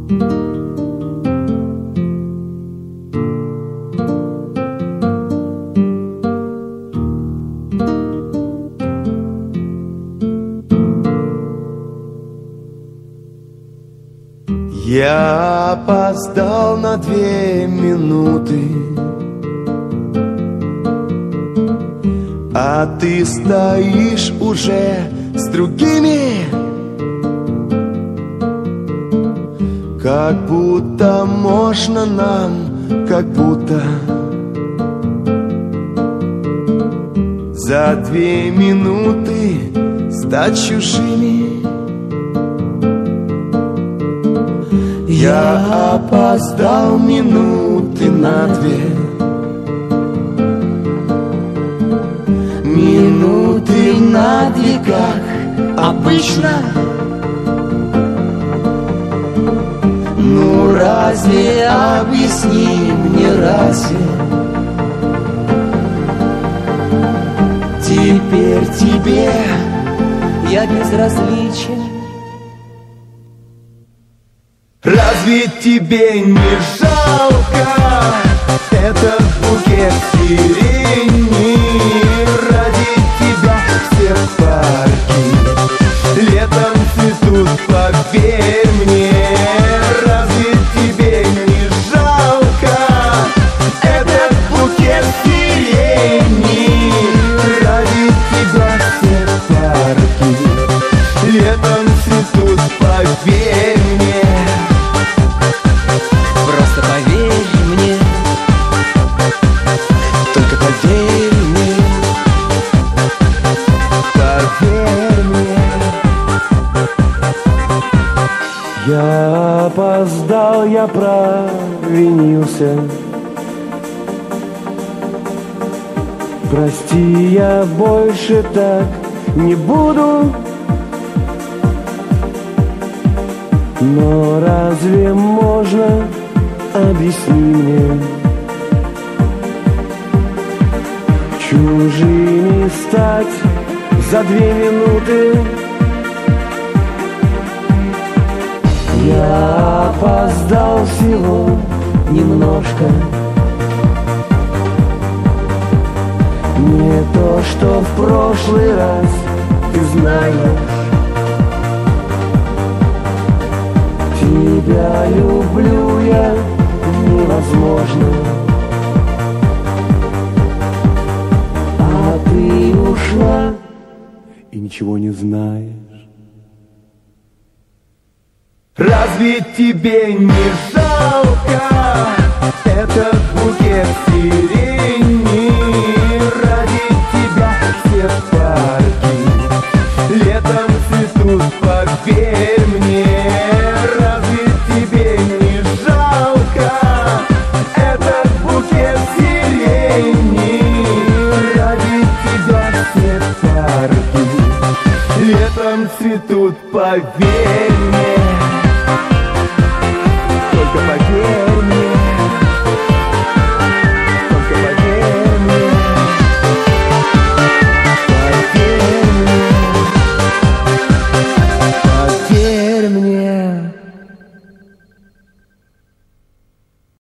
Я опоздал на 2 минуты, а ты стоишь уже с другими, как будто можно нам, как будто за 2 минуты стать чужими. Я опоздал минуты на 2, минуты на 2, как обычно. Ну разве, объясни мне, разве теперь тебе я безразличен? Разве тебе не жалко этот букет сирени? Ради тебя все парки летом цветут, поверь мне. Разве тебе не жалко этот букет сирени? Ради тебя все парки летом цветут, поверь мне. Просто поверь мне, только поверь мне, поверь мне. Я опоздал, я провинился. Прости, я больше так не буду. Но разве можно, объясни мне, чужими стать за 2 минуты? Я опоздал всего немножко. Не то, что в прошлый раз, ты знаешь. Тебя люблю я невозможно, а ты ушла и ничего не знаешь. Разве тебе не жалко этот букет сирени? Ради тебя все парки летом цветут, поверь мне. Разве тебе не жалко этот букет сирени? Ради тебя все парки летом цветут, поверь мне.